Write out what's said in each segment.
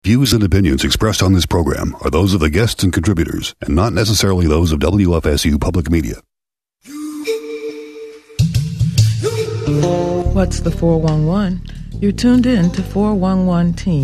Views and opinions expressed on this program are those of the guests and contributors and not necessarily those of WFSU Public Media. What's the 411? You're tuned in to 411 Teen.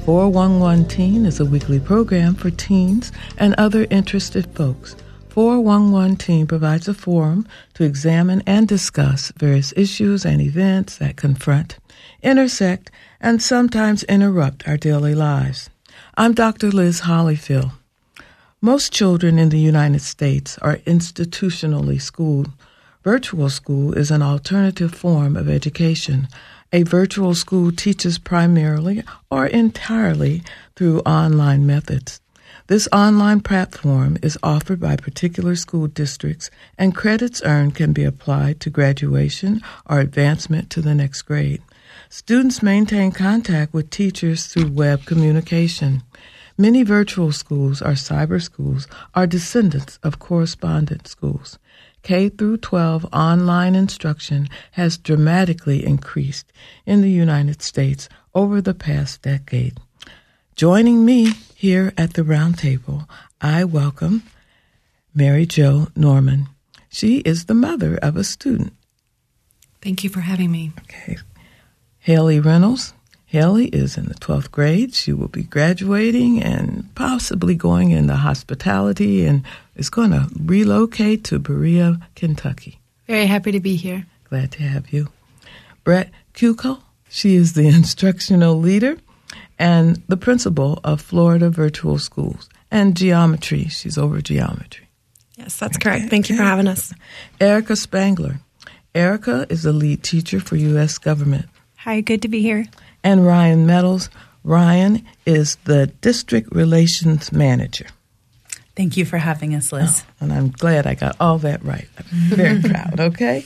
411 Teen is a weekly program for teens and other interested folks. 411 Teen provides a forum to examine and discuss various issues and events that confront, intersect, and sometimes interrupt our daily lives. I'm Dr. Liz Hollyfield. Most children in the United States are institutionally schooled. Virtual school is an alternative form of education. A virtual school teaches primarily or entirely through online methods. This online platform is offered by particular school districts, and credits earned can be applied to graduation or advancement to the next grade. Students maintain contact with teachers through web communication. Many virtual schools or cyber schools are descendants of correspondence schools. K-12 online instruction has dramatically increased in the United States over the past decade. Joining me here at the round table, I welcome Mary Jo Norman. She is the mother of a student. Thank you for having me. Okay. Haley Reynolds. Haley is in the 12th grade. She will be graduating and possibly going into hospitality and is going to relocate to Berea, Kentucky. Very happy to be here. Glad to have you. Brett Kuko. She is the instructional leader and the principal of Florida Virtual Schools. And geometry. She's over geometry. Yes, that's correct. Thank you for having us. Erica Spangler. Erica is the lead teacher for U.S. government. Hi, good to be here. And Ryan Meadows. Ryan is the district relations manager. Thank you for having us, Liz. Oh, and I'm glad I got all that right. I'm very proud, okay?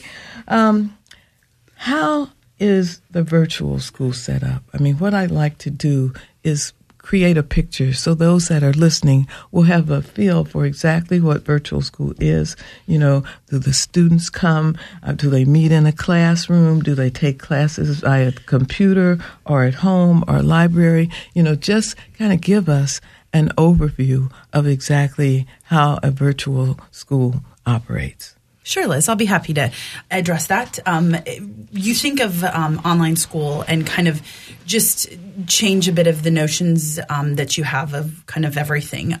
How is the virtual school set up? I mean, what I like to do is create a picture so those that are listening will have a feel for exactly what virtual school is. You know, do the students come? Do they meet in a classroom? Do they take classes via computer or at home or library? You know, just kind of give us an overview of exactly how a virtual school operates. Sure, Liz. I'll be happy to address that. You think of online school and kind of just change a bit of the notions that you have of kind of everything.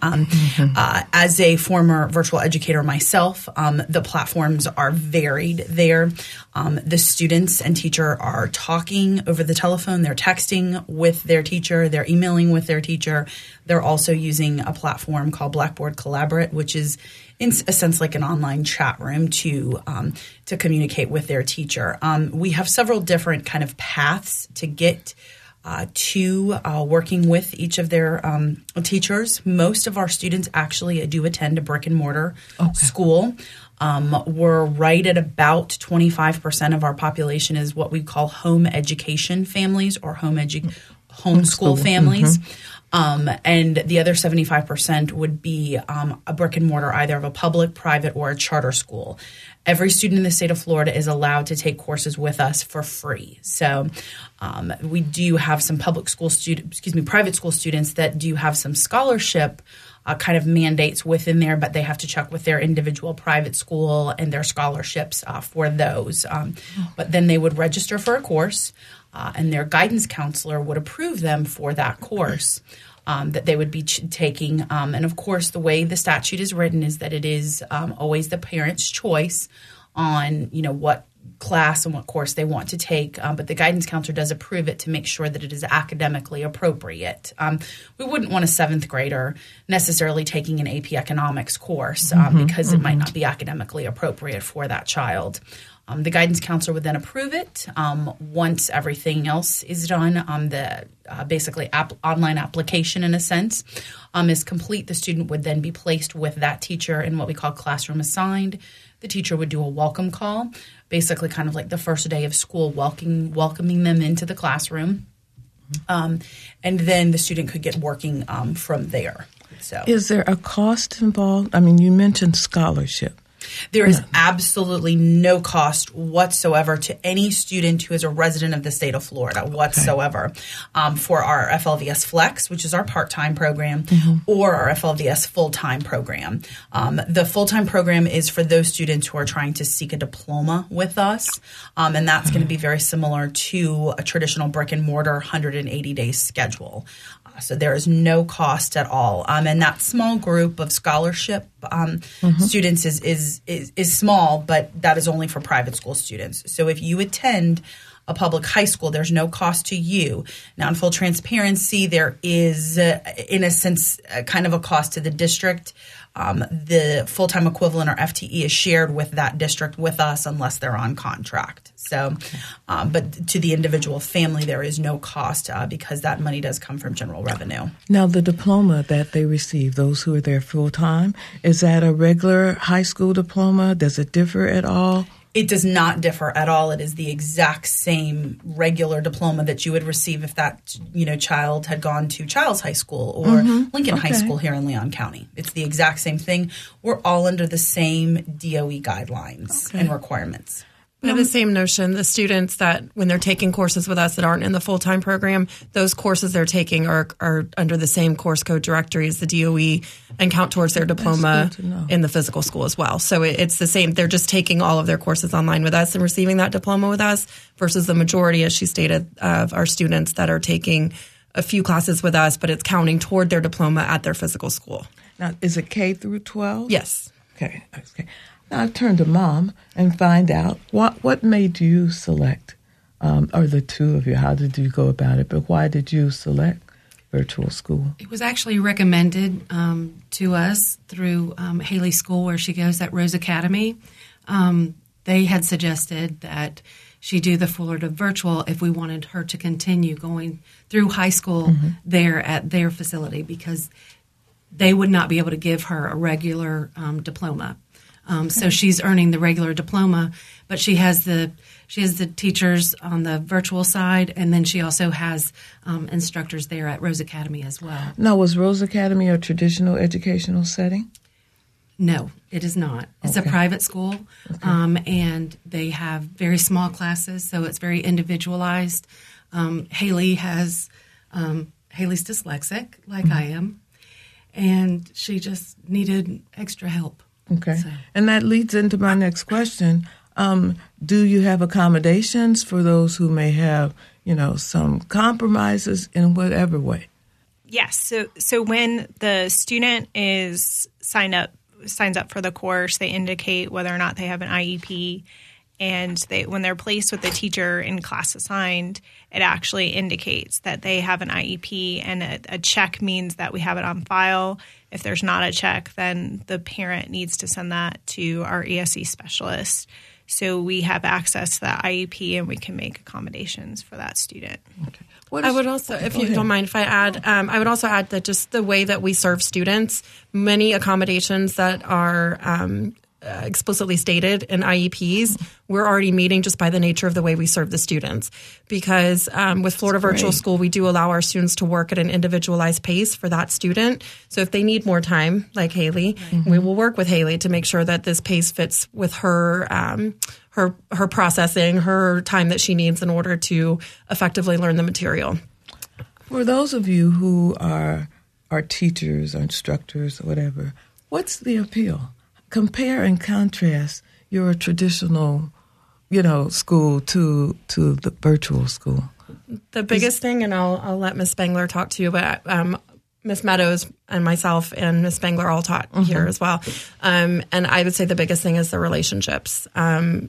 As a former virtual educator myself, the platforms are varied there. The students and teacher are talking over the telephone. They're texting with their teacher. They're emailing with their teacher. They're also using a platform called Blackboard Collaborate, which is in a sense like an online chat room to communicate with their teacher. We have several different kind of paths to get to working with each of their teachers. Most of our students actually do attend a brick and mortar school. We're right at about 25% of our population is what we call home education families or homeschool families. And the other 75% would be a brick and mortar, either of a public, private, or a charter school. Every student in the state of Florida is allowed to take courses with us for free. So we do have some private school students that do have some scholarship kind of mandates within there, but they have to check with their individual private school and their scholarships for those. But then they would register for a course. And their guidance counselor would approve them for that course that they would be taking. And, of course, the way the statute is written is that it is always the parent's choice on, you know, what class and what course they want to take. But the guidance counselor does approve it to make sure that it is academically appropriate. We wouldn't want a seventh grader necessarily taking an AP economics course because it might not be academically appropriate for that child. The guidance counselor would then approve it. Once everything else is done, the basically online application, in a sense, is complete. The student would then be placed with that teacher in what we call classroom assigned. The teacher would do a welcome call, basically kind of like the first day of school, welcoming them into the classroom. And then the student could get working from there. So, is there a cost involved? I mean, you mentioned scholarship. There is absolutely no cost whatsoever to any student who is a resident of the state of Florida whatsoever for our FLVS Flex, which is our part-time program, or our FLVS full-time program. The full-time program is for those students who are trying to seek a diploma with us, and that's going to be very similar to a traditional brick-and-mortar 180-day schedule. So there is no cost at all. And that small group of scholarship students is small, but that is only for private school students. So if you attend a public high school, there's no cost to you. Now, in full transparency, there is, in a sense, kind of a cost to the district. The full-time equivalent, or FTE, is shared with that district with us unless they're on contract. So, but to the individual family, there is no cost because that money does come from general revenue. Now, the diploma that they receive, those who are there full-time, is that a regular high school diploma? Does it differ at all? It does not differ at all. It is the exact same regular diploma that you would receive if that child had gone to Childs High School or Lincoln High School here in Leon County. It's the exact same thing. We're all under the same DOE guidelines and requirements. We have the same notion. The students that, when they're taking courses with us that aren't in the full-time program, those courses they're taking are under the same course code directory as the DOE and count towards their diploma in the physical school as well. So it's the same. They're just taking all of their courses online with us and receiving that diploma with us versus the majority, as she stated, of our students that are taking a few classes with us, but it's counting toward their diploma at their physical school. Now, is it K through 12? Yes. Okay. Now, I turn to Mom and find out what made you select, or the two of you, how did you go about it, but why did you select virtual school? It was actually recommended to us through Haley's school where she goes at Rose Academy. They had suggested that she do the Florida virtual if we wanted her to continue going through high school there at their facility because they would not be able to give her a regular diploma. So she's earning the regular diploma, but she has the teachers on the virtual side, and then she also has instructors there at Rose Academy as well. Now, was Rose Academy a traditional educational setting? No, it is not. It's a private school, and they have very small classes, so it's very individualized. Haley has Haley's dyslexic, like I am, and she just needed extra help. Okay. So. And that leads into my next question. Do you have accommodations for those who may have, some compromises in whatever way? Yes. So when the student is signs up for the course, they indicate whether or not they have an IEP. And when they're placed with the teacher in class assigned, it actually indicates that they have an IEP, and a check means that we have it on file. If there's not a check, then the parent needs to send that to our ESE specialist. So we have access to that IEP, and we can make accommodations for that student. Okay. I would also, if you don't mind if I add, I would also add that just the way that we serve students, many accommodations that are explicitly stated in IEPs, we're already meeting just by the nature of the way we serve the students. Because with Florida Virtual School, we do allow our students to work at an individualized pace for that student. So if they need more time, like Haley, we will work with Haley to make sure that this pace fits with her her processing, her time that she needs in order to effectively learn the material. For those of you who are teachers or instructors or whatever, what's the appeal? Compare and contrast your traditional, school to the virtual school. The biggest thing, and I'll let Ms. Spangler talk to you, but Ms. Meadows and myself and Ms. Spangler all taught here as well. And I would say the biggest thing is the relationships. When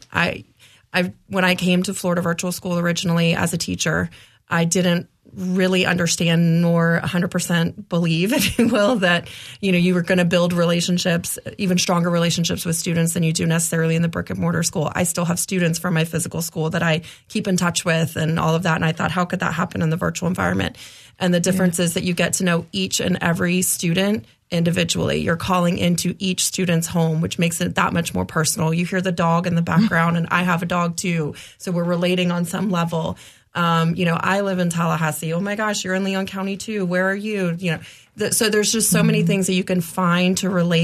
I came to Florida Virtual School originally as a teacher, I didn't really understand nor 100% believe, if you will, that, you were going to build relationships, even stronger relationships with students than you do necessarily in the brick and mortar school. I still have students from my physical school that I keep in touch with and all of that. And I thought, how could that happen in the virtual environment? And the difference is that you get to know each and every student individually. You're calling into each student's home, which makes it that much more personal. You hear the dog in the background, and I have a dog too. So we're relating on some level. I live in Tallahassee. Oh my gosh, you're in Leon County too. Where are you? So there's just so many things that you can find to relate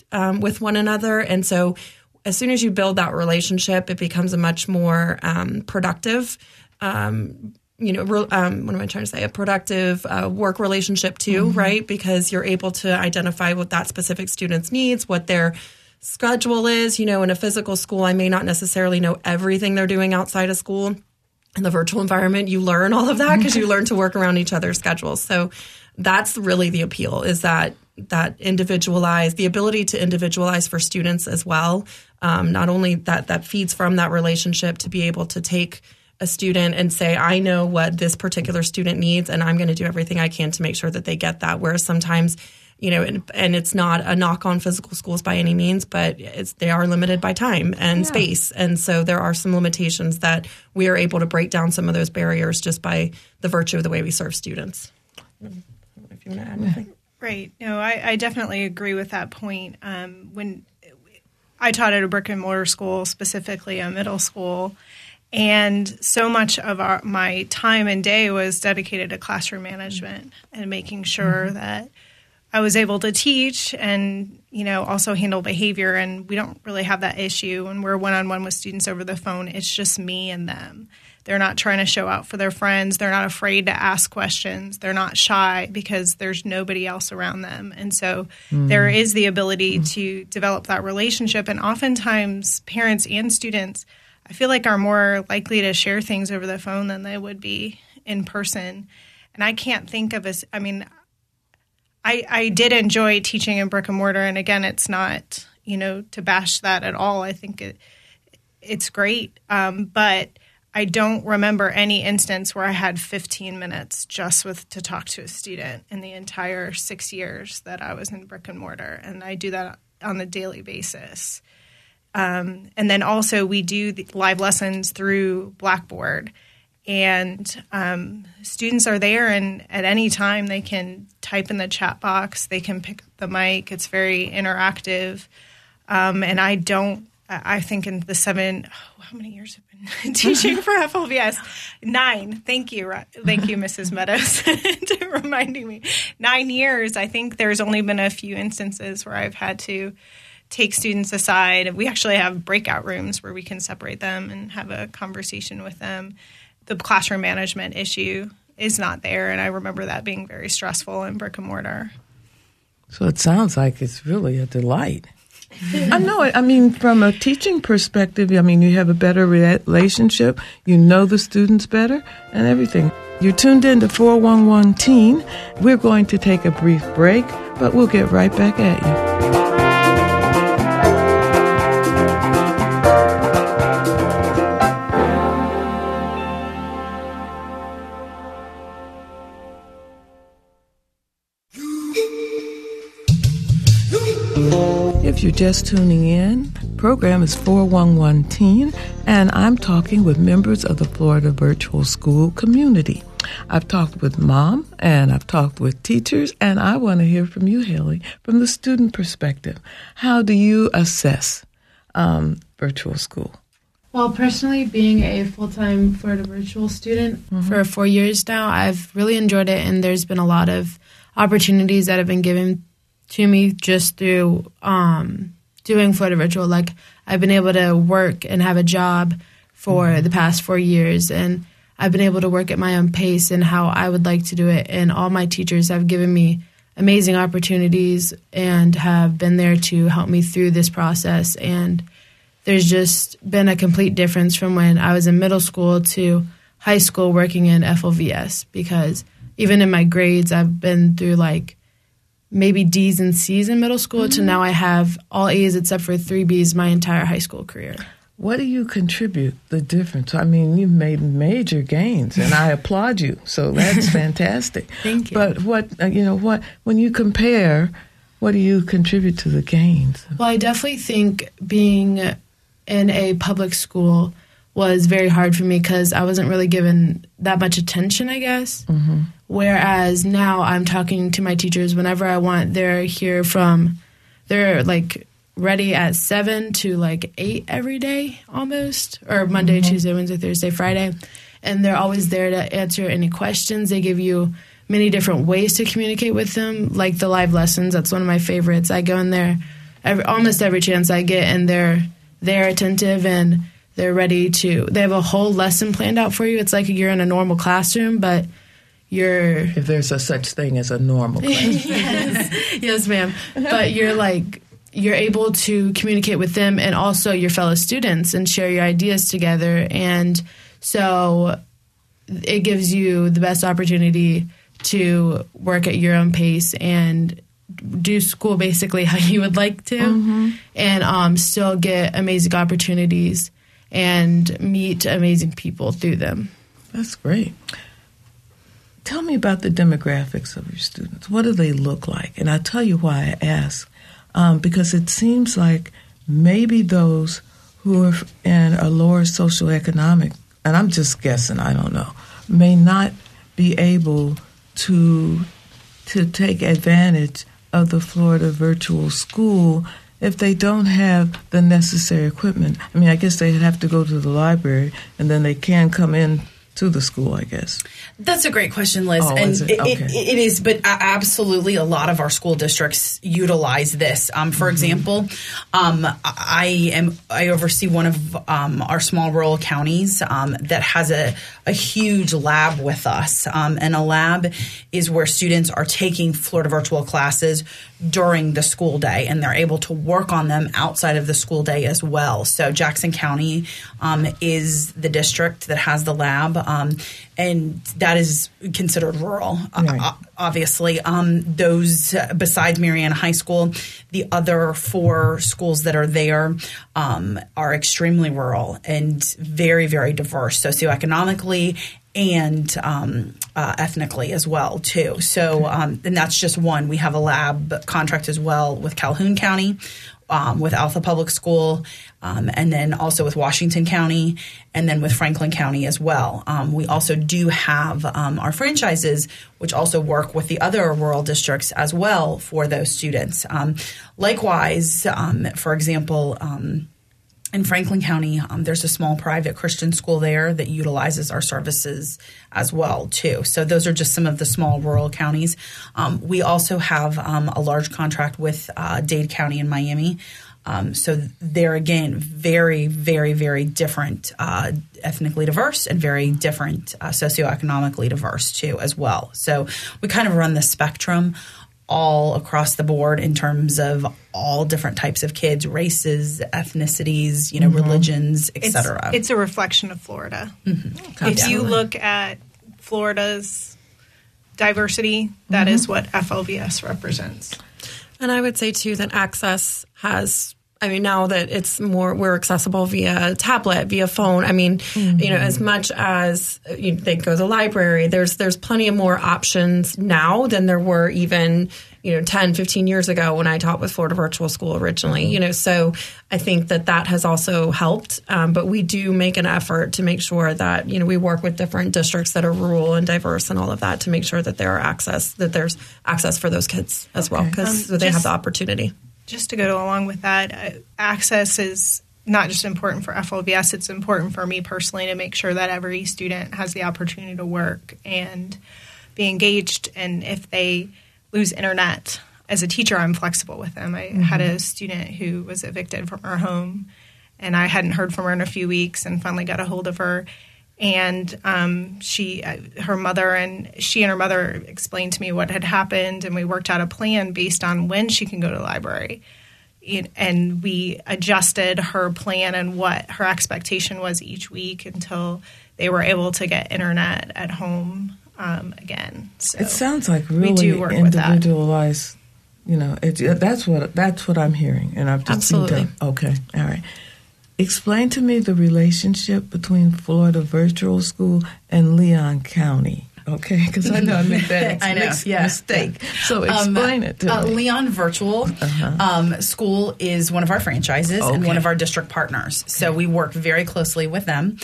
with one another. And so as soon as you build that relationship, it becomes a much more productive what am I trying to say? A productive work relationship too, right? Because you're able to identify what that specific student's needs, what their schedule is. In a physical school, I may not necessarily know everything they're doing outside of school. In the virtual environment, you learn all of that because you learn to work around each other's schedules. So that's really the appeal, is that the ability to individualize for students as well. Not only that feeds from that relationship to be able to take a student and say, I know what this particular student needs, and I'm going to do everything I can to make sure that they get that. Whereas sometimes, and it's not a knock on physical schools by any means, but they are limited by time and space. And so there are some limitations that we are able to break down some of those barriers just by the virtue of the way we serve students. I don't know if you want to add anything. Right. No, I definitely agree with that point. When I taught at a brick and mortar school, specifically a middle school, and so much of my time and day was dedicated to classroom management and making sure that I was able to teach and, also handle behavior. And we don't really have that issue when we're one-on-one with students over the phone. It's just me and them. They're not trying to show out for their friends. They're not afraid to ask questions. They're not shy because there's nobody else around them. And so there is the ability to develop that relationship. And oftentimes parents and students, I feel like, are more likely to share things over the phone than they would be in person. And I can't think of I did enjoy teaching in brick and mortar. And again, it's not, to bash that at all. I think it's great. But I don't remember any instance where I had 15 minutes just to talk to a student in the entire 6 years that I was in brick and mortar. And I do that on a daily basis. And then also we do the live lessons through Blackboard, and students are there, and at any time they can type in the chat box, they can pick up the mic. It's very interactive. And I think in the how many years have I been teaching for FLVS? 9. Thank you, Mrs. Meadows, for reminding me. 9 years. I think there's only been a few instances where I've had to take students aside. We actually have breakout rooms where we can separate them and have a conversation with them. The classroom management issue is not there, and I remember that being very stressful in brick and mortar. So it sounds like it's really a delight. I know it. I mean, from a teaching perspective, you have a better relationship, you know the students better, and everything. You're tuned in to 411 Teen. We're going to take a brief break, but we'll get right back at you. If you're just tuning in, program is 411 Teen, and I'm talking with members of the Florida Virtual School community. I've talked with Mom, and I've talked with teachers, and I want to hear from you, Haley, from the student perspective. How do you assess virtual school? Well, personally, being a full-time Florida Virtual student for 4 years now, I've really enjoyed it, and there's been a lot of opportunities that have been given to me just through doing Florida Virtual. Like, I've been able to work and have a job for the past 4 years, and I've been able to work at my own pace and how I would like to do it. And all my teachers have given me amazing opportunities and have been there to help me through this process. And there's just been a complete difference from when I was in middle school to high school working in FLVS, because even in my grades, I've been through maybe D's and C's in middle school to now I have all A's except for 3 B's my entire high school career. What do you contribute the difference? I mean, you've made major gains, and I applaud you. So that's fantastic. Thank you. But when you compare, what do you contribute to the gains? Well, I definitely think being in a public school was very hard for me because I wasn't really given that much attention, I guess. Mm-hmm. Whereas now I'm talking to my teachers whenever I want. They're ready at 7 to 8 every day almost, or Monday, Tuesday, Wednesday, Thursday, Friday. And they're always there to answer any questions. They give you many different ways to communicate with them, like the live lessons. That's one of my favorites. I go in there almost every chance I get, and they're attentive and they're ready to. They have a whole lesson planned out for you. It's like you're in a normal classroom, but if there's a such thing as a normal classroom. yes, ma'am. But you're able to communicate with them and also your fellow students and share your ideas together. And so it gives you the best opportunity to work at your own pace and do school basically how you would like to, and still get amazing opportunities and meet amazing people through them. That's great. Tell me about the demographics of your students. What do they look like? And I'll tell you why I ask. Because it seems like maybe those who are in a lower socioeconomic, and I'm just guessing, I don't know, may not be able to take advantage of the Florida Virtual School if they don't have the necessary equipment. I mean, I guess they'd have to go to the library, and then they can come in to the school, I guess. That's a great question, Liz. Oh, and is it? Okay. It is, but absolutely a lot of our school districts utilize this. For example, I oversee one of our small rural counties that has a huge lab with us. And a lab is where students are taking Florida virtual classes during the school day, and they're able to work on them outside of the school day as well. So Jackson County is the district that has the lab, and that is considered rural, right. Obviously. Those, besides Marianna High School, the other 4 schools that are there are extremely rural and very, very diverse socioeconomically and ethnically as well, too. So, and that's just one. We have a lab contract as well with Calhoun County, with Alpha Public School, and then also with Washington County, and then with Franklin County as well. We also do have our franchises, which also work with the other rural districts as well for those students. Likewise, for example, in Franklin County, there's a small private Christian school there that utilizes our services as well, too. So those are just some of the small rural counties. We also have a large contract with Dade County in Miami. So they're, again, very, very, very different, ethnically diverse and very different socioeconomically diverse, too, as well. So we kind of run the spectrum all across the board in terms of all different types of kids, races, ethnicities, religions, etc. It's a reflection of Florida. If you look at Florida's diversity, that is what FLVS represents. And I would say, too, that access has, now that it's we're accessible via tablet, via phone. As much as they go to the library, there's plenty of more options now than there were even, 10, 15 years ago when I taught with Florida Virtual School originally, so I think that has also helped. But we do make an effort to make sure that, we work with different districts that are rural and diverse and all of that to make sure that there's access for those kids as well, because they have the opportunity. Just to go along with that, access is not just important for FLVS, it's important for me personally to make sure that every student has the opportunity to work and be engaged. And if they lose internet, as a teacher, I'm flexible with them. I had a student who was evicted from her home, and I hadn't heard from her in a few weeks and finally got a hold of her. And her mother explained to me what had happened, and we worked out a plan based on when she can go to the library. And we adjusted her plan and what her expectation was each week until they were able to get internet at home again. So it sounds like really individualized. That's what I'm hearing, and I've just absolutely okay, all right. Explain to me the relationship between Florida Virtual School and Leon County. Okay, because I know I made that mistake. So explain it to me. Leon Virtual School is one of our franchises and one of our district partners. So we work very closely with them.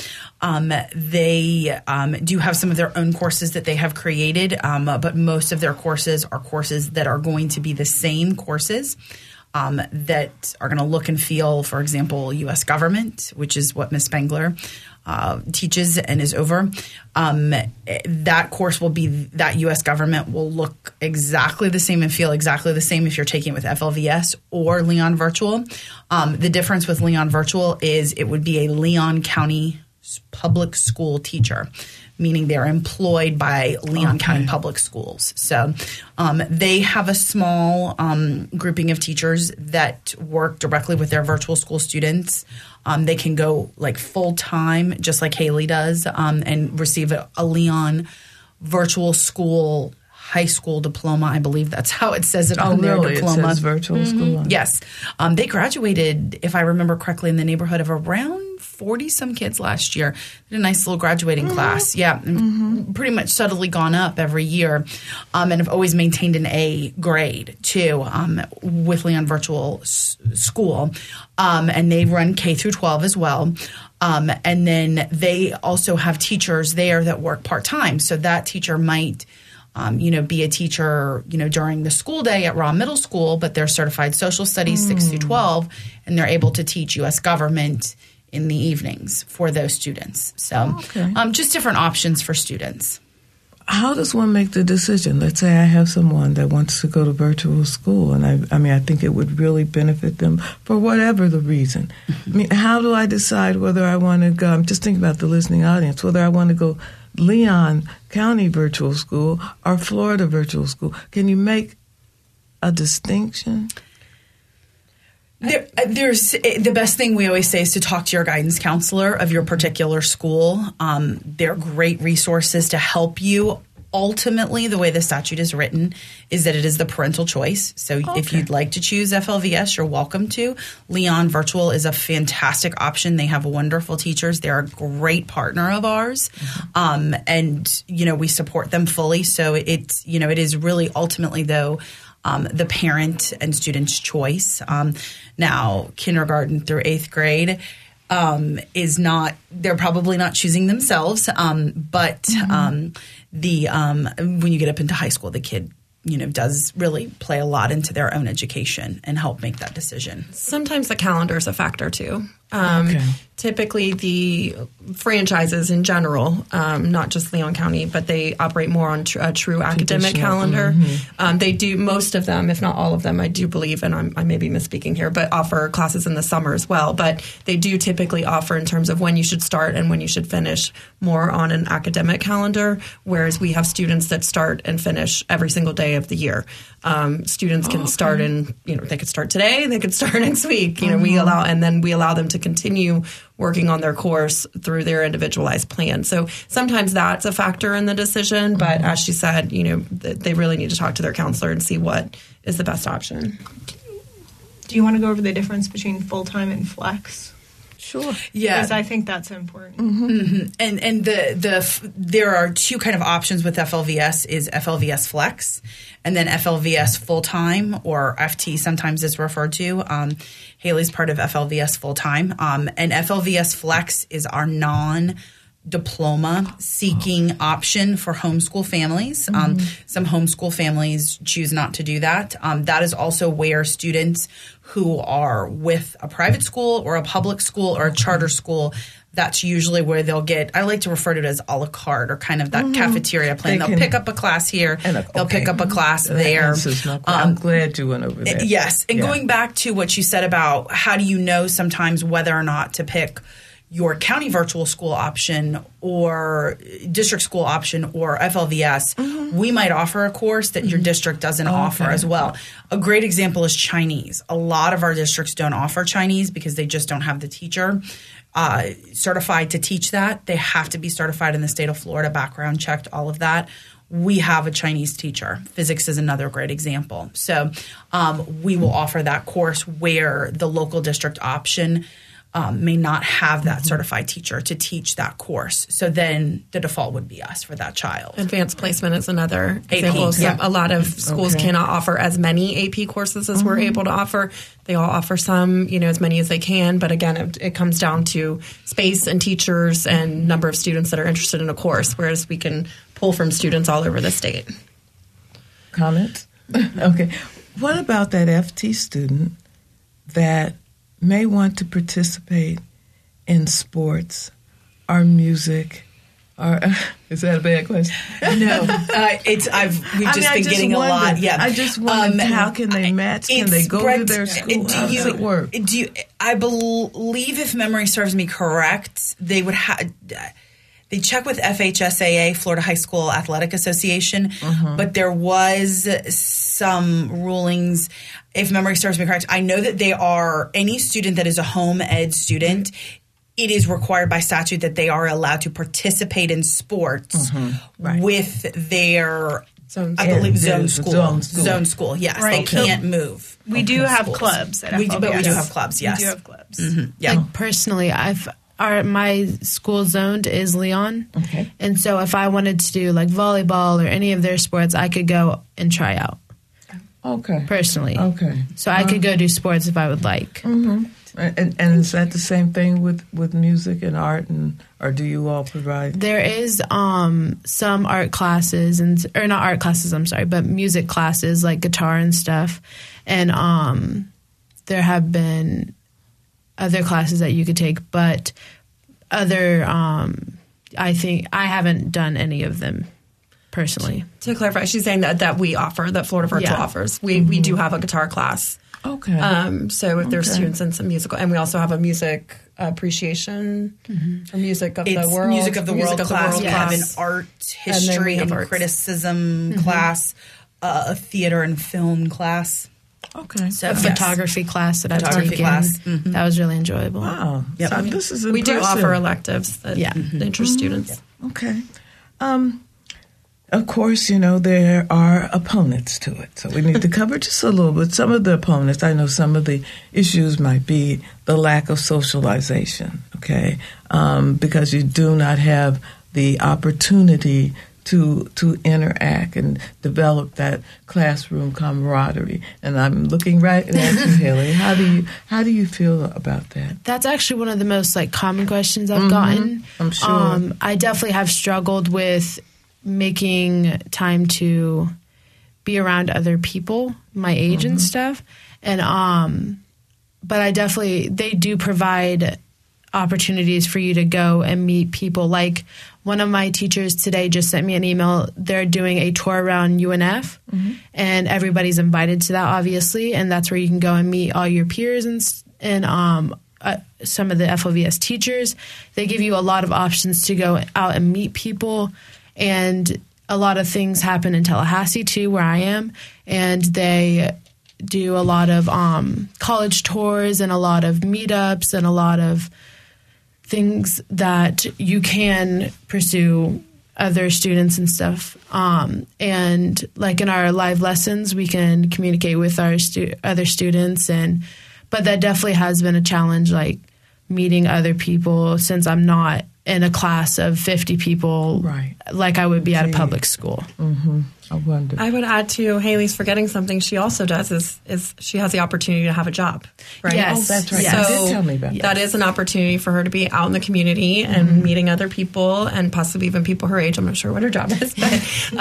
They do have some of their own courses that they have created, but most of their courses are courses that are going to be the same courses. That are going to look and feel, for example, U.S. government, which is what Ms. Spengler teaches and is over. That course will be that U.S. government will look exactly the same and feel exactly the same if you're taking it with FLVS or Leon Virtual. The difference with Leon Virtual is it would be a Leon County public school teacher, meaning they're employed by Leon County Public Schools. So they have a small grouping of teachers that work directly with their virtual school students. They can go like full-time, just like Haley does, and receive a Leon virtual school high school diploma. I believe that's how it says it on their diploma. It says virtual school. Yes. They graduated, if I remember correctly, in the neighborhood of around 40-some kids last year. They had a nice little graduating class. Yeah. Pretty much steadily gone up every year. And have always maintained an A grade, too, with Leon Virtual School. And they run K through 12 as well. And then they also have teachers there that work part-time. So that teacher might be a teacher, during the school day at Raw Middle School, but they're certified social studies 6 through 12, and they're able to teach U.S. government in the evenings for those students. So just different options for students. How does one make the decision? Let's say I have someone that wants to go to virtual school, and I think it would really benefit them for whatever the reason. How do I decide whether I want to go? I'm just thinking about the listening audience, whether I want to go Leon County Virtual School or Florida Virtual School. Can you make a distinction? There's the best thing we always say is to talk to your guidance counselor of your particular school. They're great resources to help you. Ultimately, the way the statute is written is that it is the parental choice. So if you'd like to choose FLVS, you're welcome to. Leon Virtual is a fantastic option. They have wonderful teachers. They're a great partner of ours. And, we support them fully. So it is really ultimately, though, the parent and student's choice. Now, kindergarten through 8th grade is not – they're probably not choosing themselves. But when you get up into high school, the kid – does really play a lot into their own education and help make that decision. Sometimes the calendar is a factor too. Typically, the franchises in general, not just Leon County, but they operate more on a true academic calendar. They do, most of them, if not all of them, I do believe, and I may be misspeaking here, but offer classes in the summer as well. But they do typically offer in terms of when you should start and when you should finish more on an academic calendar, whereas we have students that start and finish every single day of the year. Students can start they could start today, they could start next week. We allow them to continue working on their course through their individualized plan. So sometimes that's a factor in the decision, but as she said, they really need to talk to their counselor and see what is the best option. Do you want to go over the difference between full-time and flex? Sure. Yeah. Because I think that's important. And there are two kind of options with FLVS is FLVS Flex and then FLVS Full-Time, or FT sometimes is referred to. Haley's part of FLVS Full-Time. And FLVS Flex is our non-diploma seeking option for homeschool families. Some homeschool families choose not to do that. That is also where students who are with a private school or a public school or a charter school, that's usually where they'll get, I like to refer to it as a la carte or kind of that cafeteria plan. They'll pick up a class here. They'll pick up a class there. I'm glad you went over that. Yes. And going back to what you said about how do you know sometimes whether or not to pick your county virtual school option or district school option or FLVS, we might offer a course that your district doesn't offer as well. A great example is Chinese. A lot of our districts don't offer Chinese because they just don't have the teacher certified to teach that. They have to be certified in the state of Florida, background checked, all of that. We have a Chinese teacher. Physics is another great example. So we will offer that course where the local district option may not have that certified teacher to teach that course. So then the default would be us for that child. Advanced placement is another example. A lot of schools cannot offer as many AP courses as we're able to offer. They all offer some, as many as they can. But again, it comes down to space and teachers and number of students that are interested in a course, whereas we can pull from students all over the state. Comments? Okay. What about that FT student that may want to participate in sports our music? Is that a bad question? No, we've just been getting a lot. Yeah, I just wondered how can they match? Can they go to their school? How does it work? I believe, if memory serves me correct, they would they check with FHSAA, Florida High School Athletic Association, but there was some rulings. If memory serves me correct, I know that any student that is a home ed student. It is required by statute that they are allowed to participate in sports with their, I believe, zone school. Zone school, yes. Right. They can't move. We do have clubs at FLVS. But we do have clubs, yes. We do have clubs. Yeah. Like personally, my school zoned is Leon. Okay. And so if I wanted to do like volleyball or any of their sports, I could go and try out. Okay. Personally. Okay. So I could go do sports if I would like. Mm-hmm. And is that the same thing with music and art, or do you all provide? There is some art classes, or not art classes, I'm sorry, but music classes like guitar and stuff. And there have been other classes that you could take, but other, I think I haven't done any of them personally. To clarify, she's saying that we offer, that Florida Virtual offers. We do have a guitar class. Okay. So if there's students in some musical, and we also have a music appreciation, or music of the world. Music of the world class. We have an class. art history and criticism class, a theater and film class. Okay. So a photography class that I've taken. Class. That was really enjoyable. Wow. Yep. So this is impressive. We do offer electives that interest students. Okay. Of course, there are opponents to it, so we need to cover just a little bit. Some of the opponents, I know some of the issues might be the lack of socialization, okay, because you do not have the opportunity to interact and develop that classroom camaraderie. And I'm looking right at you, Haley. How do you feel about that? That's actually one of the most common questions I've gotten. I'm sure. I definitely have struggled with making time to be around other people my age and stuff. And but they do provide opportunities for you to go and meet people. Like one of my teachers today just sent me an email. They're doing a tour around UNF and everybody's invited to that, obviously, and that's where you can go and meet all your peers and some of the FLVS teachers. They give you a lot of options to go out and meet people. And a lot of things happen in Tallahassee, too, where I am. And they do a lot of college tours and a lot of meetups and a lot of things that you can pursue other students and stuff. And like in our live lessons, we can communicate with our other students. But that definitely has been a challenge, like meeting other people, since I'm not in a class of 50 people, right, like I would be at a public school. I wonder. I would add to Haley's forgetting something she also does is she has the opportunity to have a job, right? Yes. Oh, that's right. So You did tell me about that is an opportunity for her to be out in the community and meeting other people and possibly even people her age. I'm not sure what her job is, but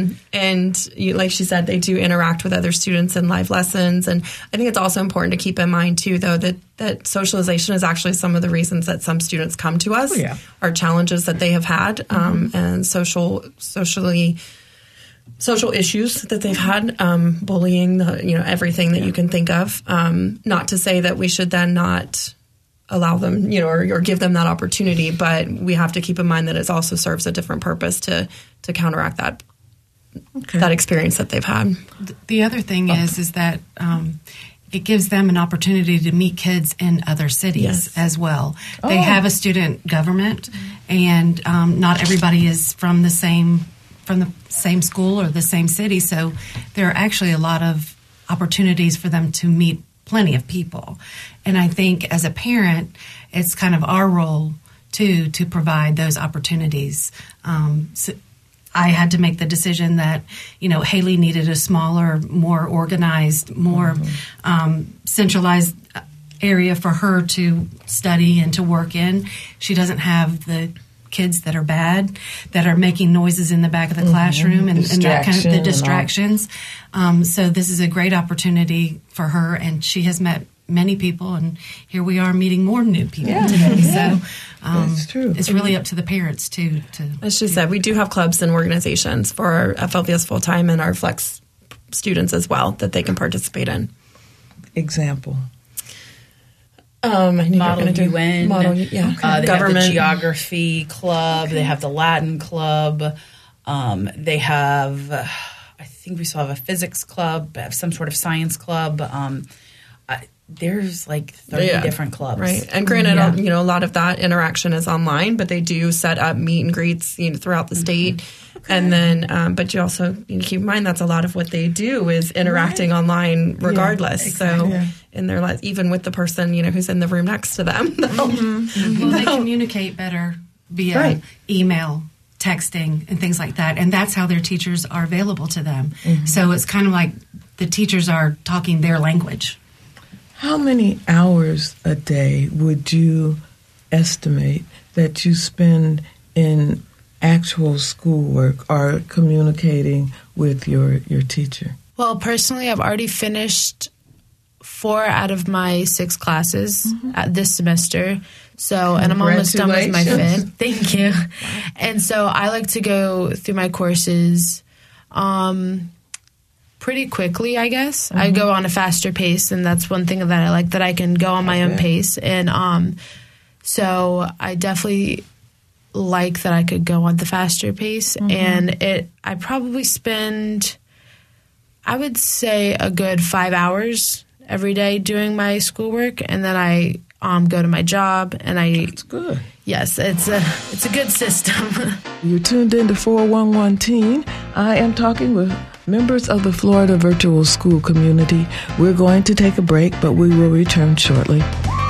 like she said, they do interact with other students in live lessons. And I think it's also important to keep in mind too, though, that socialization is actually some of the reasons that some students come to us, are challenges that they have had, and social issues that they've had, bullying, everything that you can think of. Not to say that we should then not allow them, or give them that opportunity, but we have to keep in mind that it also serves a different purpose to counteract that that experience that they've had. The other thing is that it gives them an opportunity to meet kids in other cities as well. They have a student government, and not everybody is from the same school or the same city, so there are actually a lot of opportunities for them to meet plenty of people. And I think as a parent, it's kind of our role too to provide those opportunities. So I had to make the decision that, Haley needed a smaller, more organized, more centralized area for her to study and to work in. She doesn't have the kids that are bad, that are making noises in the back of the classroom and that kind of the distractions. So this is a great opportunity for her, and she has met many people, and here we are meeting more new people today. So that's true. It's really up to the parents too. As she said, we do have clubs and organizations for our FLVS full-time and our flex students as well that they can participate in. Example. Model UN. They Government. Have the geography club. They have the Latin club. They have, I think we still have a physics club, some sort of science club. There's like 30 different clubs. Right. And granted, a lot of that interaction is online, but they do set up meet and greets, throughout the state. Okay. And then, but you also keep in mind that's a lot of what they do is interacting online regardless. Exactly. So in their life, even with the person, who's in the room next to them. Well, they communicate better via email, texting, and things like that. And that's how their teachers are available to them. Mm-hmm. So it's kind of like the teachers are talking their language. How many hours a day would you estimate that you spend in actual schoolwork or communicating with your teacher? Well, personally, I've already finished 4 out of my 6 classes this semester. So, and I'm almost done with my 5th. Thank you. And so I like to go through my courses pretty quickly, I guess. I go on a faster pace, and that's one thing that I like, that I can go on my own pace. And so I definitely like that I could go on the faster pace. And I probably spend, I would say, a good 5 hours every day doing my schoolwork, and then I go to my job, and That's good. Yes, it's a good system. You're tuned into 411 Teen. I am talking with members of the Florida Virtual School community. We're going to take a break, but we will return shortly.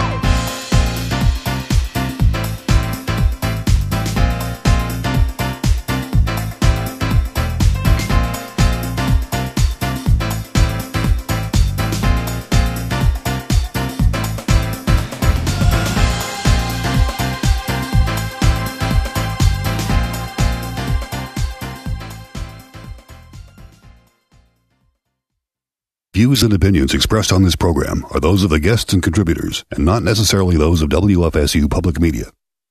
Views and opinions expressed on this program are those of the guests and contributors, and not necessarily those of WFSU Public Media.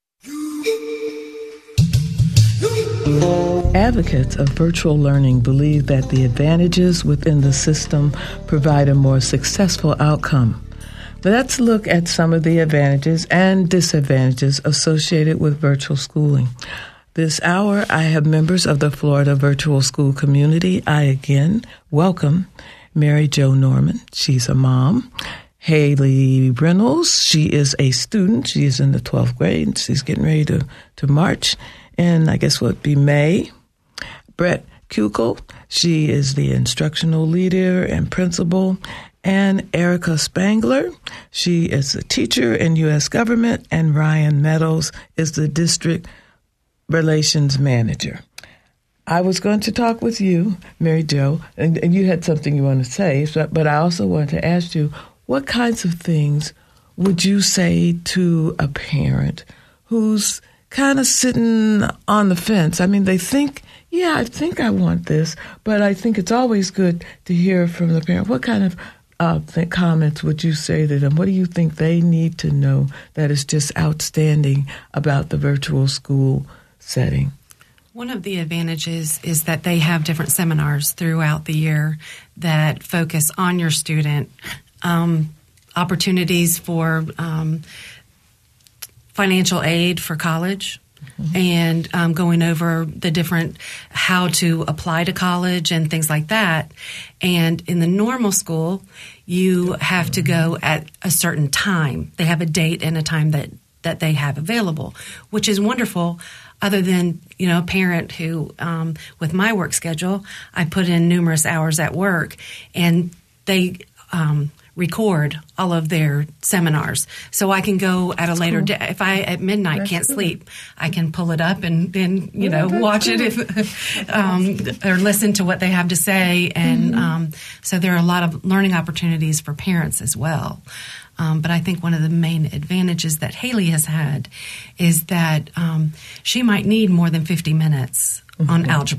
Advocates of virtual learning believe that the advantages within the system provide a more successful outcome. Let's look at some of the advantages and disadvantages associated with virtual schooling. This hour, I have members of the Florida Virtual School community. I again welcome Mary Jo Norman. She's a mom. Haley Reynolds, she is a student. She is in the 12th grade, and she's getting ready to march in, I guess, what would be May. Brett Kukel, she is the instructional leader and principal. And Erica Spangler, she is a teacher in U.S. government. And Ryan Meadows is the district relations manager. I was going to talk with you, Mary Jo, and you had something you want to say, but I also wanted to ask you, what kinds of things would you say to a parent who's kind of sitting on the fence? I mean, they think, I think I want this, but I think it's always good to hear from the parent. What kind of comments would you say to them? What do you think they need to know that is just outstanding about the virtual school setting? One of the advantages is that they have different seminars throughout the year that focus on your student, opportunities for financial aid for college, and going over the different how to apply to college and things like that. And in the normal school, you have to go at a certain time. They have a date and a time that they have available, which is wonderful. Other than, a parent who, with my work schedule, I put in numerous hours at work, and they record all of their seminars. So I can go at a later day. If I, at midnight, can't sleep, I can pull it up and watch it or listen to what they have to say. And so there are a lot of learning opportunities for parents as well. But I think one of the main advantages that Haley has had is that she might need more than 50 minutes on algebra.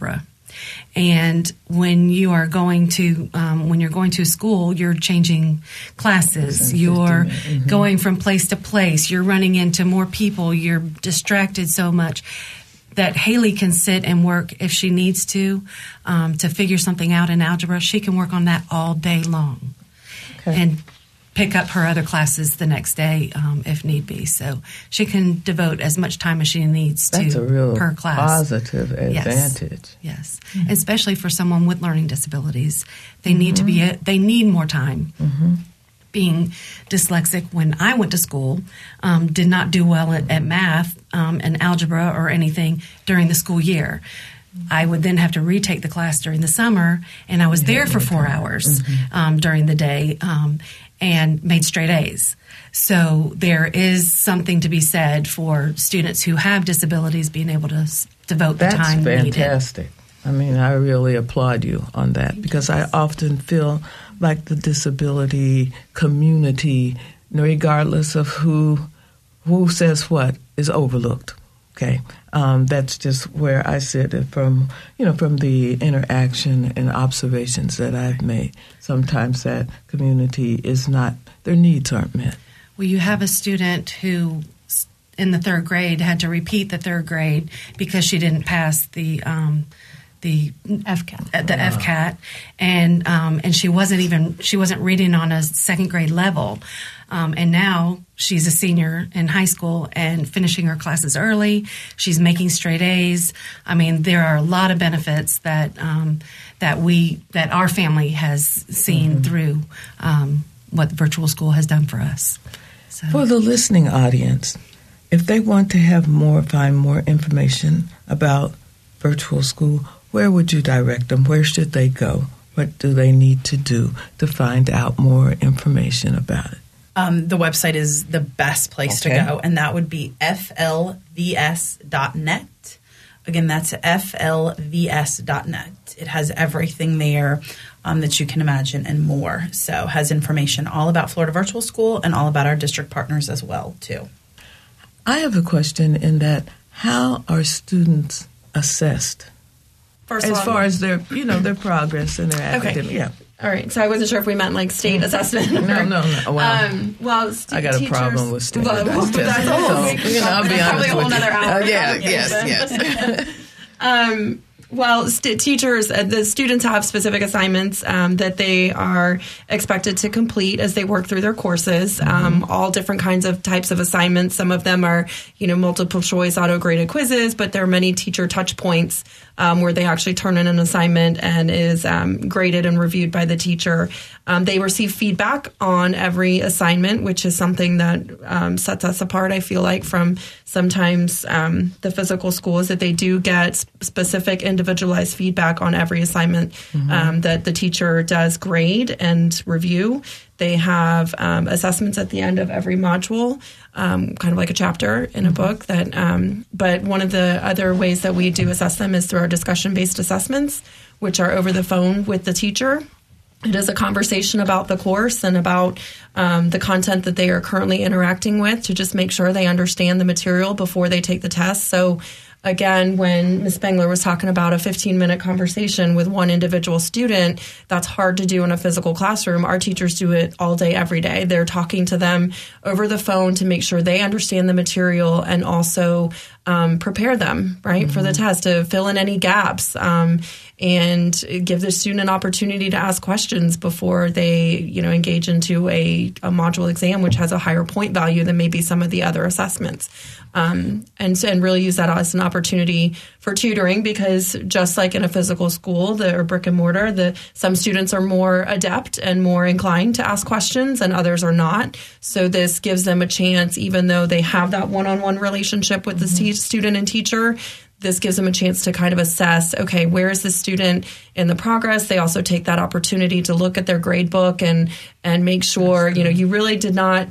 And when you are going to school, you're changing classes. You're going from place to place. You're running into more people. You're distracted so much that Haley can sit and work if she needs to figure something out in algebra. She can work on that all day long and pick up her other classes the next day if need be. So she can devote as much time as she needs That's to a real her class. Positive advantage. Yes. Especially for someone with learning disabilities. They need to be they need more time. Being dyslexic when I went to school, did not do well at math and algebra or anything during the school year. I would then have to retake the class during the summer, and I was there for 4 hours during the day and made straight A's. So there is something to be said for students who have disabilities being able to devote the time needed. That's fantastic. I mean, I really applaud you on that because I often feel like the disability community, regardless of who says what, is overlooked. Okay, that's just where I sit from the interaction and observations that I've made. Sometimes that community is not, their needs aren't met. Well, you have a student who in the third grade had to repeat the third grade because she didn't pass the FCAT. The FCAT, and she wasn't reading on a second grade level, and now she's a senior in high school and finishing her classes early. She's making straight A's. I mean, there are a lot of benefits that our family has seen through what the virtual school has done for us. So. For the listening audience, if they want to find more information about virtual school, where would you direct them? Where should they go? What do they need to do to find out more information about it? The website is the best place to go, and that would be flvs.net. Again, that's flvs.net. It has everything there that you can imagine and more. So has information all about Florida Virtual School and all about our district partners as well, too. I have a question in that, how are students assessed? As far as their progress and their academic. Yeah. All right. So I wasn't sure if we meant like state assessment. No. Well, I got a problem with standardized testing. I'll be honest with you. Probably a whole other hour. Yes. Teachers, the students have specific assignments that they are expected to complete as they work through their courses. All different kinds of types of assignments. Some of them are, multiple choice auto-graded quizzes, but there are many teacher touch points where they actually turn in an assignment and is graded and reviewed by the teacher. They receive feedback on every assignment, which is something that sets us apart, I feel like, from sometimes the physical schools, that they do get specific individualized feedback on every assignment that the teacher does grade and review. They have assessments at the end of every module, kind of like a chapter in a book. But one of the other ways that we do assess them is through our discussion-based assessments, which are over the phone with the teacher. It is a conversation about the course and about the content that they are currently interacting with to just make sure they understand the material before they take the test. So again, when Ms. Spengler was talking about a 15-minute conversation with one individual student, that's hard to do in a physical classroom. Our teachers do it all day, every day. They're talking to them over the phone to make sure they understand the material and also prepare them, right, for the test, to fill in any gaps and give the student an opportunity to ask questions before they, engage into a module exam, which has a higher point value than maybe some of the other assessments. And really use that as an opportunity for tutoring, because just like in a physical school or brick and mortar, some students are more adept and more inclined to ask questions and others are not. So this gives them a chance, even though they have that one-on-one relationship with the student and teacher, this gives them a chance to kind of assess, okay, where is the student in the progress? They also take that opportunity to look at their grade book and make sure, you really did not,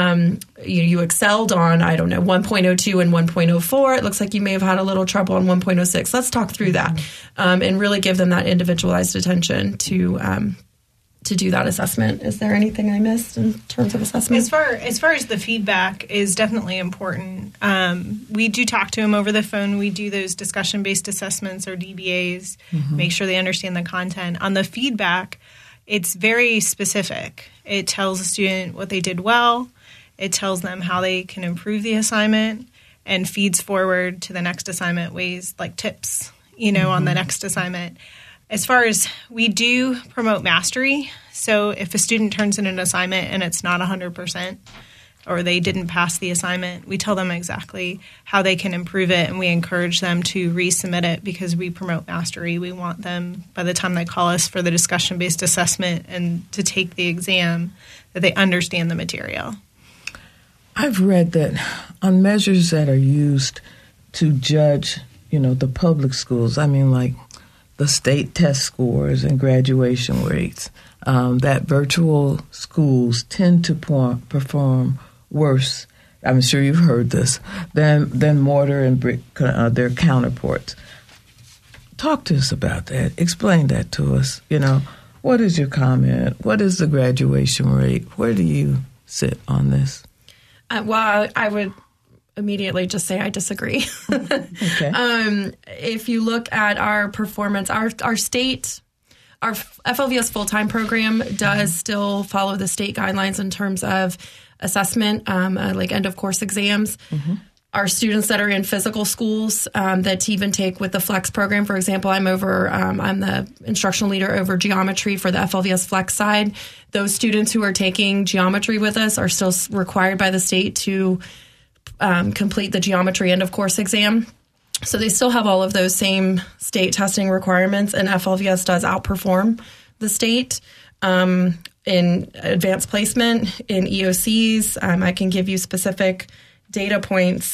you excelled on, 1.02 and 1.04. It looks like you may have had a little trouble on 1.06. Let's talk through that and really give them that individualized attention to to do that assessment. Is there anything I missed in terms of assessment? As far as the feedback is definitely important. We do talk to them over the phone. We do those discussion-based assessments or DBAs, make sure they understand the content. On the feedback, it's very specific. It tells the student what they did well. It tells them how they can improve the assignment and feeds forward to the next assignment ways like tips, on the next assignment. As far as we do promote mastery, so if a student turns in an assignment and it's not 100% or they didn't pass the assignment, we tell them exactly how they can improve it, and we encourage them to resubmit it because we promote mastery. We want them, by the time they call us for the discussion-based assessment and to take the exam, that they understand the material. I've read that on measures that are used to judge, the public schools, like the state test scores and graduation rates, that virtual schools tend to perform worse, I'm sure you've heard this, than mortar and brick, their counterparts. Talk to us about that. Explain that to us. What is your comment? What is the graduation rate? Where do you sit on this? Well, I would immediately just say I disagree. Okay. If you look at our performance, our FLVS full-time program does still follow the state guidelines in terms of assessment, like end-of-course exams. Our students that are in physical schools that even take with the FLEX program, for example, I'm the instructional leader over geometry for the FLVS FLEX side. Those students who are taking geometry with us are still required by the state to complete the geometry end-of-course exam. So they still have all of those same state testing requirements, and FLVS does outperform the state in advanced placement, in EOCs. I can give you specific data points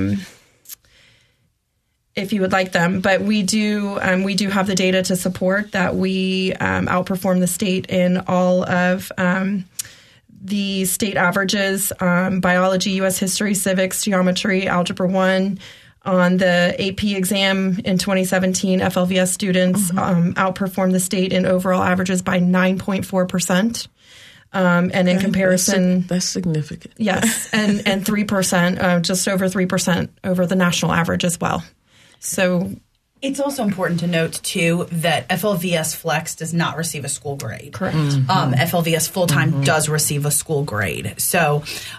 if you would like them, but we do have the data to support that we outperform the state in all of the state averages, biology, U.S. history, civics, geometry, algebra 1. On the AP exam in 2017, FLVS students outperformed the state in overall averages by 9.4%. And in comparison... That's significant. Yes, and 3%, just over 3% over the national average as well. So... It's also important to note, too, that FLVS Flex does not receive a school grade. Correct. FLVS Full-Time does receive a school grade. So,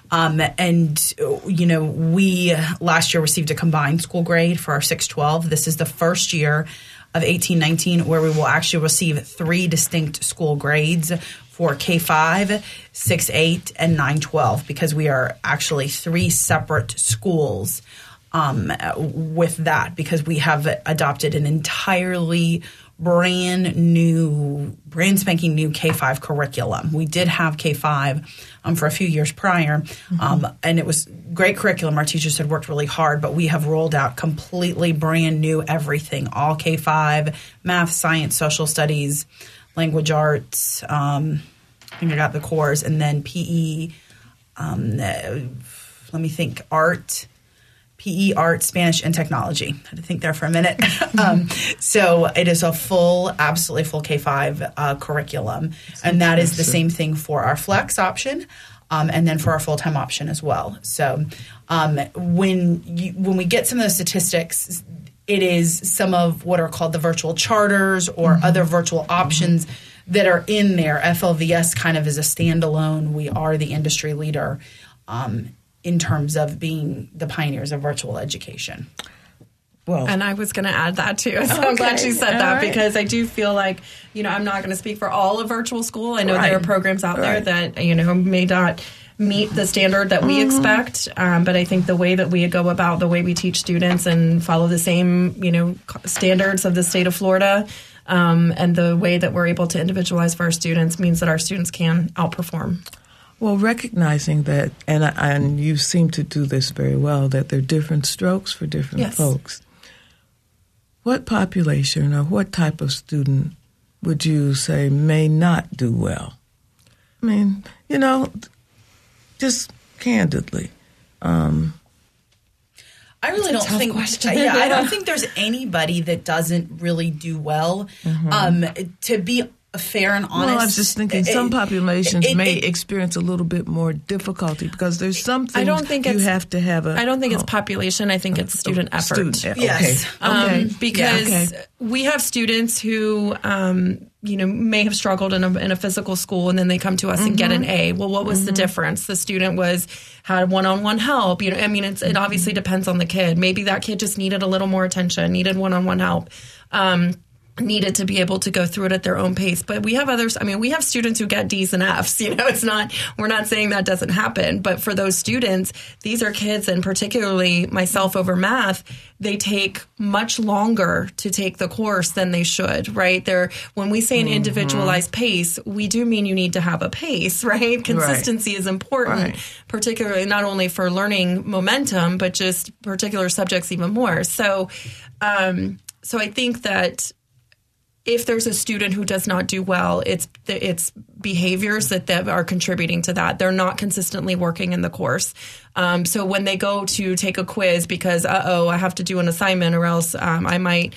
we last year received a combined school grade for our 612. This is the first year of 18-19 where we will actually receive 3 distinct school grades for K-5, 6-8, and 9-12 because we are actually 3 separate schools with that, because we have adopted an entirely brand spanking new K-5 curriculum. We did have K-5 for a few years prior, and it was great curriculum. Our teachers had worked really hard, but we have rolled out completely brand new everything, all K-5, math, science, social studies, language arts, I think I got the cores, and then PE, art, PE, art, Spanish, and technology. I had to think there for a minute. So it is a absolutely full K-5 curriculum. And that is the same thing for our flex option and then for our full-time option as well. So when we get some of the statistics, it is some of what are called the virtual charters or other virtual options that are in there. FLVS kind of is a standalone. We are the industry leader in terms of being the pioneers of virtual education. Well, and I was going to add that too. So I'm glad you said that because I do feel like, I'm not going to speak for all of virtual school. I know there are programs out there that, may not meet the standard that we expect. But I think the way that we go about the way we teach students and follow the same, standards of the state of Florida and the way that we're able to individualize for our students means that our students can outperform. Well, recognizing that, and you seem to do this very well, that there are different strokes for different folks. What population or what type of student would you say may not do well? I mean, just candidly. I really don't think. I don't think there's anybody that doesn't really do well. To be a fair and honest. Well, I was just thinking some populations may experience a little bit more difficulty because there's some things you have to have I don't think it's population. I think it's student effort. Yes. Okay. Because we have students who, may have struggled in a physical school, and then they come to us and get an A. Well, what was the difference? The student had one-on-one help. It obviously depends on the kid. Maybe that kid just needed a little more attention, needed one-on-one help. Needed to be able to go through it at their own pace. But we have others. We have students who get D's and F's. We're not saying that doesn't happen. But for those students, these are kids, and particularly myself over math, they take much longer to take the course than they should, right? When we say an individualized pace, we do mean you need to have a pace, right? Consistency is important, particularly not only for learning momentum, but just particular subjects even more. So I think that if there's a student who does not do well, it's behaviors that are contributing to that. They're not consistently working in the course. So when they go to take a quiz because, I have to do an assignment or else I might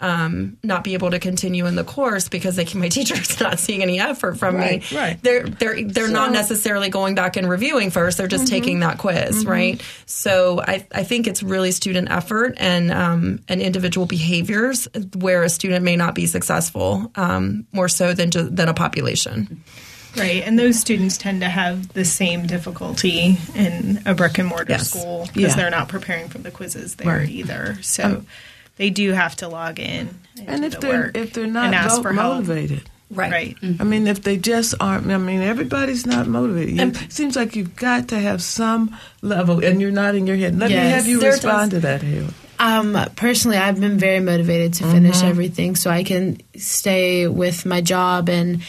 not be able to continue in the course because my teacher's not seeing any effort from me. Right. They're not necessarily going back and reviewing first. They're just taking that quiz, right? So I think it's really student effort and individual behaviors where a student may not be successful more so than a population. Right, and those students tend to have the same difficulty in a brick and mortar school because they're not preparing for the quizzes there either. So they do have to log in and if they're not motivated. Right. Mm-hmm. If they just aren't, everybody's not motivated. It seems like you've got to have some level, and you're nodding your head. Let me have you respond to that, Haley. Personally, I've been very motivated to finish everything so I can stay with my job and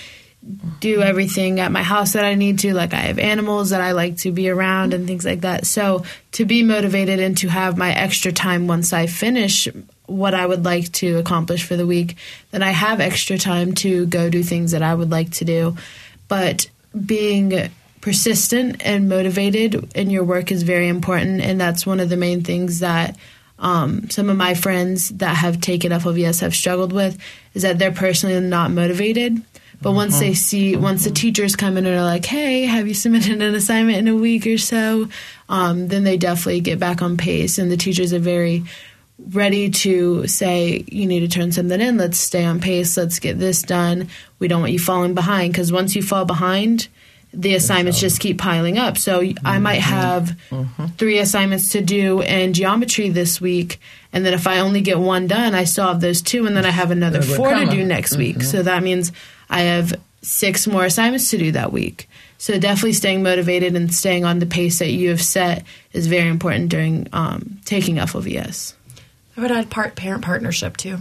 do everything at my house that I need to. Like, I have animals that I like to be around and things like that. So to be motivated and to have my extra time once I finish what I would like to accomplish for the week, then I have extra time to go do things that I would like to do. But being persistent and motivated in your work is very important, and that's one of the main things that some of my friends that have taken FLVS have struggled with, is that they're personally not motivated. But once the teachers come in and are like, hey, have you submitted an assignment in a week or so, then they definitely get back on pace. And the teachers are very ready to say, you need to turn something in. Let's stay on pace. Let's get this done. We don't want you falling behind, because once you fall behind, the assignments just keep piling up. So I might have 3 assignments to do in geometry this week, and then if I only get 1 done, I still have those 2, and then I have another 4 to do next week. So that means I have 6 more assignments to do that week. So definitely staying motivated and staying on the pace that you have set is very important during taking FLVS. I would add parent partnership too.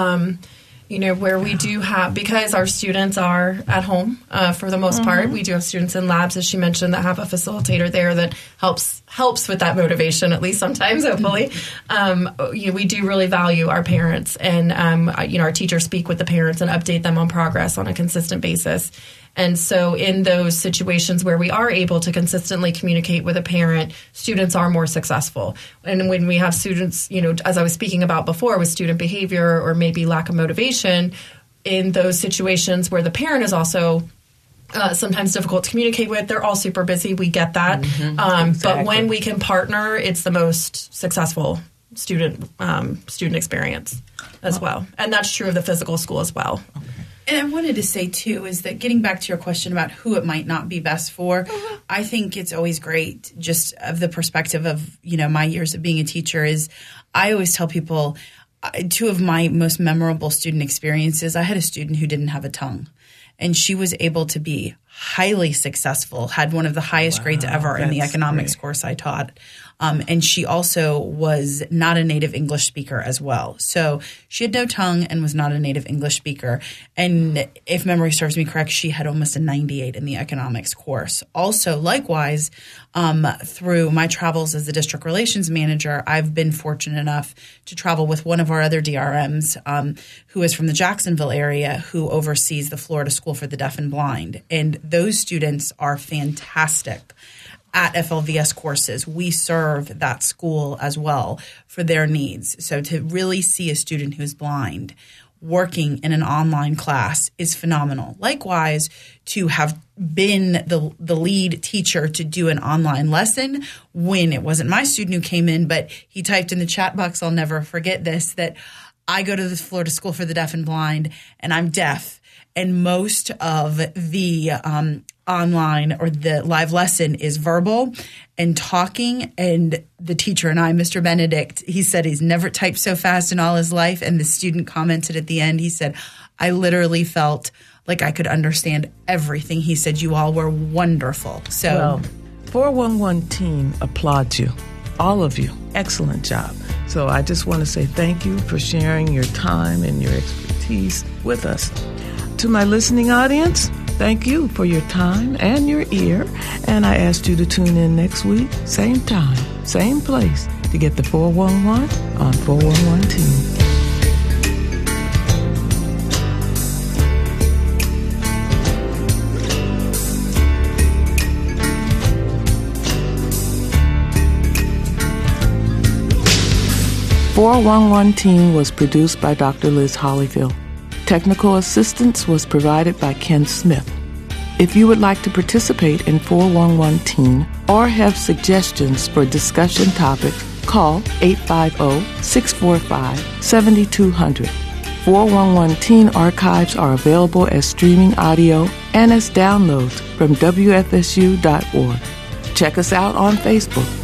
Where we do have, because our students are at home for the most part, we do have students in labs, as she mentioned, that have a facilitator there that helps with that motivation, at least sometimes, hopefully. We do really value our parents, and our teachers speak with the parents and update them on progress on a consistent basis. And so in those situations where we are able to consistently communicate with a parent, students are more successful. And when we have students, as I was speaking about before with student behavior or maybe lack of motivation, in those situations where the parent is also sometimes difficult to communicate with, they're all super busy. We get that. Exactly. But when we can partner, it's the most successful student experience as well. And that's true of the physical school as well. Okay. And I wanted to say, too, is that getting back to your question about who it might not be best for, I think it's always great, just of the perspective of, my years of being a teacher, is I always tell people 2 of my most memorable student experiences, I had a student who didn't have a tongue. And she was able to be highly successful, had one of the highest grades ever in the economics course I taught. And she also was not a native English speaker as well. So she had no tongue and was not a native English speaker. And if memory serves me correct, she had almost a 98 in the economics course. Also, likewise, through my travels as the district relations manager, I've been fortunate enough to travel with one of our other DRMs who is from the Jacksonville area, who oversees the Florida School for the Deaf and Blind. And those students are fantastic at FLVS courses. We serve that school as well for their needs. So to really see a student who's blind working in an online class is phenomenal. Likewise, to have been the lead teacher to do an online lesson when it wasn't my student who came in, but he typed in the chat box, I'll never forget this, that I go to the Florida School for the Deaf and Blind and I'm deaf. And most of the online or the live lesson is verbal and talking. And the teacher and I, Mr. Benedict, he said he's never typed so fast in all his life. And the student commented at the end, he said, I literally felt like I could understand everything. He said, you all were wonderful. So, well, 411 Teen applauds you, all of you. Excellent job. So I just want to say thank you for sharing your time and your expertise with us. To my listening audience, thank you for your time and your ear. And I asked you to tune in next week, same time, same place, to get the 411 on 411 Teen. "411 Teen" was produced by Dr. Liz Hollyfield. Technical assistance was provided by Ken Smith. If you would like to participate in 411 Teen or have suggestions for discussion topics, call 850-645-7200. 411 Teen archives are available as streaming audio and as downloads from WFSU.org. Check us out on Facebook.